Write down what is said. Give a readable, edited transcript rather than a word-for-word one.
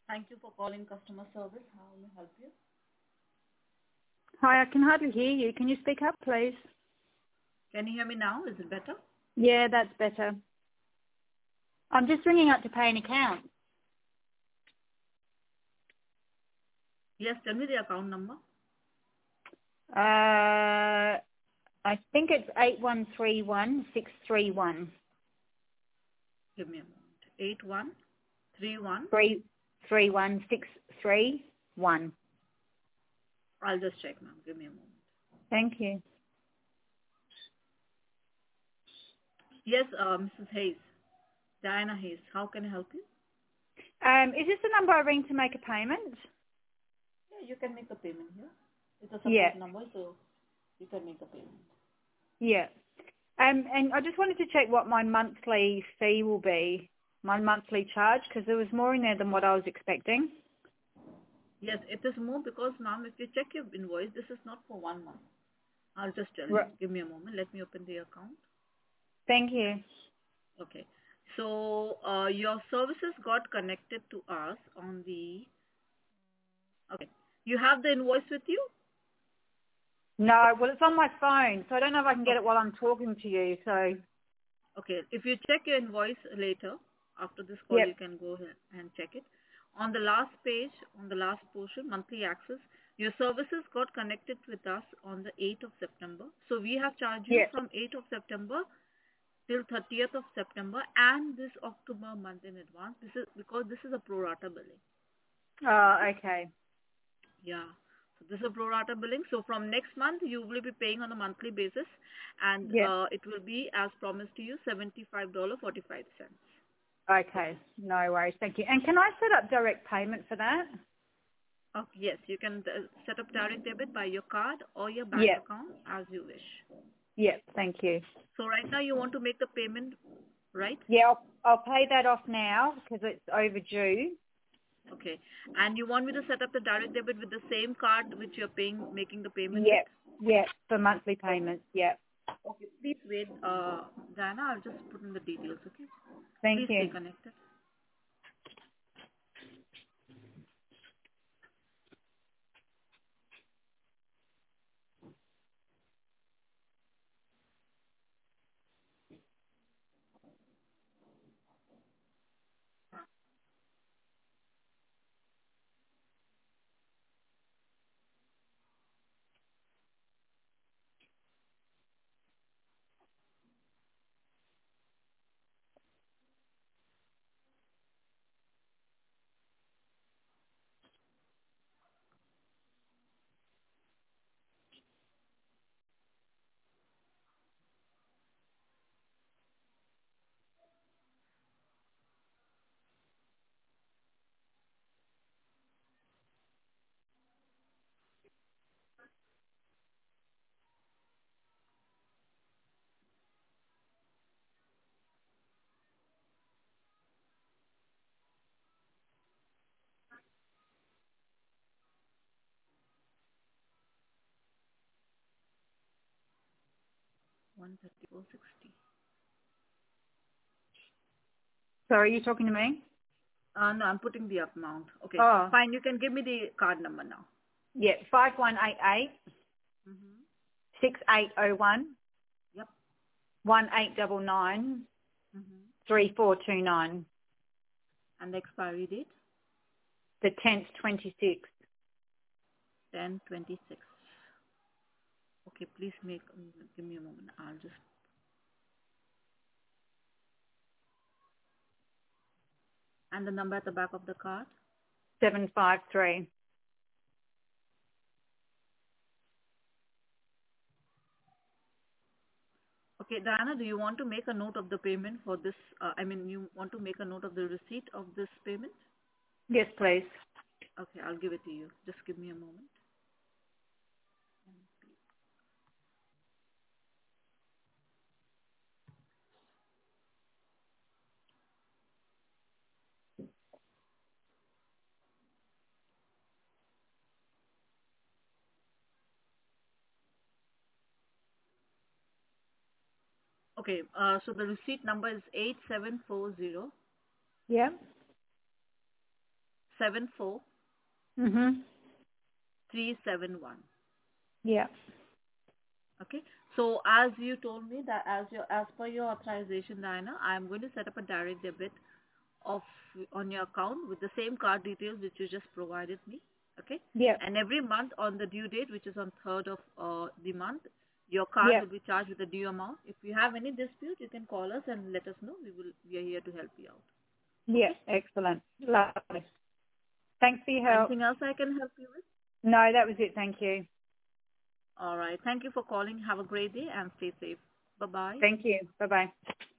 Thank you for calling customer service. How may I help you? Hi, I can hardly hear you. Can you speak up, please? Can you hear me now? Is it better? Yeah, that's better. I'm just ringing up to pay an account. Yes, tell me the account number. I think it's 8131631. Give me a moment. 8131. 331 I'll just check now. Give me a moment. Thank you. Yes, Mrs. Hayes. Diana Hayes. How can I help you? Is this the number I ring to make a payment? Yeah, you can make a payment here. It's a Yeah, support number, so you can make a payment. yeah. And I just wanted to check what my monthly fee will be, my monthly charge, because there was more in there than what I was expecting. Yes, it is more because, ma'am, if you check your invoice, this is not for 1 month. I'll just tell you. Right. Give me a moment. Let me open the account. Thank you. Okay. So your services got connected to us on the. Okay. You have the invoice with you? No, well, it's on my phone, so I don't know if I can get it Okay. while I'm talking to you. So, Okay. If you check your invoice later, after this call, you yep, can go ahead and check it. On the last page, on the last portion, monthly access, your services got connected with us on the 8th of September. So we have charged you yep. from 8th of September till 30th of September and this October month in advance. This is because this is a pro rata billing. Oh, Okay. okay. Yeah. So this is a pro rata billing. So from next month, you will be paying on a monthly basis, and Yep. it will be, as promised to you, $75.45. Okay. No worries. Thank you. And can I set up direct payment for that? Okay, yes, you can set up direct debit by your card or your bank Yep. account as you wish. Yep. Thank you. So right now you want to make the payment, right? Yeah, I'll pay that off now because it's overdue. Okay. And you want me to set up the direct debit with the same card which you're paying, making the payment with? Yep. Yep. For monthly Okay. payments. Yep. Okay. Please wait, Diana. I'll just put in the details. Okay. Thank Please stay you. connected. 134.60. Sorry, are you talking to me? No, I'm putting the amount. Okay. Oh, Fine. You can give me the card number now. yeah. 5188 Mm-hmm. 6801 Yep. 1899 Mm-hmm. 3429. And the expiry date? The 10th 26th. 10/26. Okay. Please give me a moment. I'll just. And the number at the back of the card? 753. Okay. Diana, do you want to make a note of the payment for this? You want to make a note of the receipt of this payment? Yes, please. Okay. I'll give it to you. Just give me a moment. Okay. So the receipt number is 8740 74371. Yeah. Okay. So as you told me that as per your authorization, Diana, I am going to set up a direct debit of on your account with the same card details which you just provided me. Okay. Yeah. And every month on the due date, which is on 3rd of the month, your card Yeah. will be charged with the due amount. If you have any dispute, you can call us and let us know. We are here to help you out. Yeah. Okay. Excellent. Lovely. Thanks for your help. Anything else I can help you with? No, that was it. Thank you. All right. Thank you for calling. Have a great day and stay safe. Bye bye. Thank you. Bye-bye.